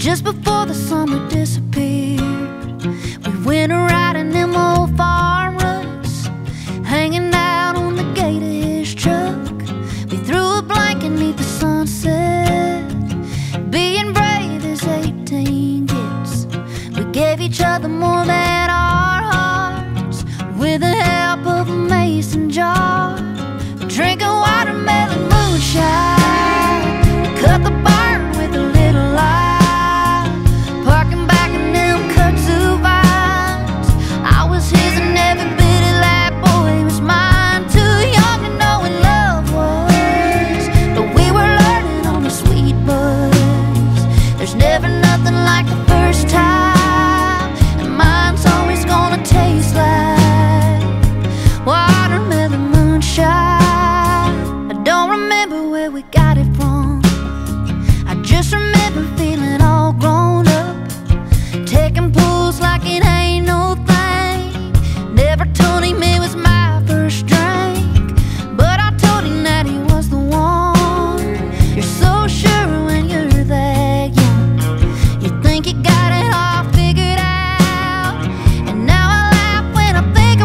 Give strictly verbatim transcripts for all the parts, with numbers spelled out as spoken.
Just before the summer disappeared, we went a riding them old farm ruts, hanging out on the gate of his truck. We threw a blanket neath the sunset, being brave as eighteen gets. We gave each other more than our hearts, with the help of a mason jar, drinking watermelon moonshine. We cut the barn with a little light, parking back in them kudzu vines. I was his and every bit of that boy was mine. Too young to know what love was, but we were learning on the sweet buzz. There's never nothing like the first time, and mine's always gonna taste like watermelon moonshine. I don't remember where we got it from, I just remember feeling all grown up, taking pulls like it ain't no thing. Never told him it was my first drink, but I told him that he was the one. You're so sure when you're that young, you think you got it all figured out. And now I laugh when I think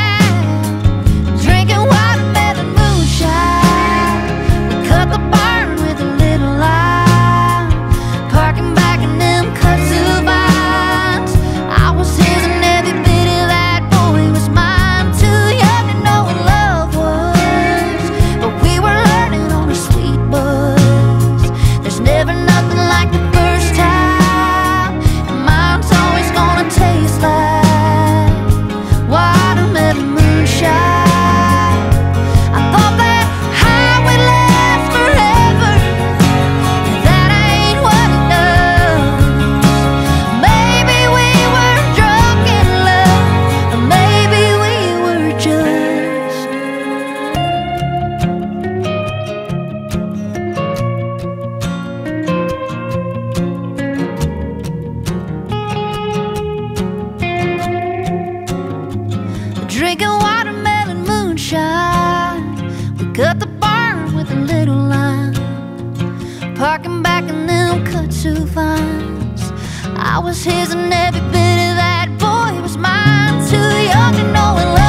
about drinking watermelon moonshine. We cut the barn with a little light, parking back in them kudzu vines. I was his and every bit of that boy was mine. Too young to know what love was, but we were learning on a sweet buzz. There's never nothing like the first time, and mine's always gonna taste like watermelon moonshine. I thought that high would last forever, that ain't what it does. Maybe we were drunk in love, or maybe we were just drinking watermelon moonshine. We cut the barn with a little line, parking back in them kudzu vines. I was his and every bit of that boy was mine. Too young to know what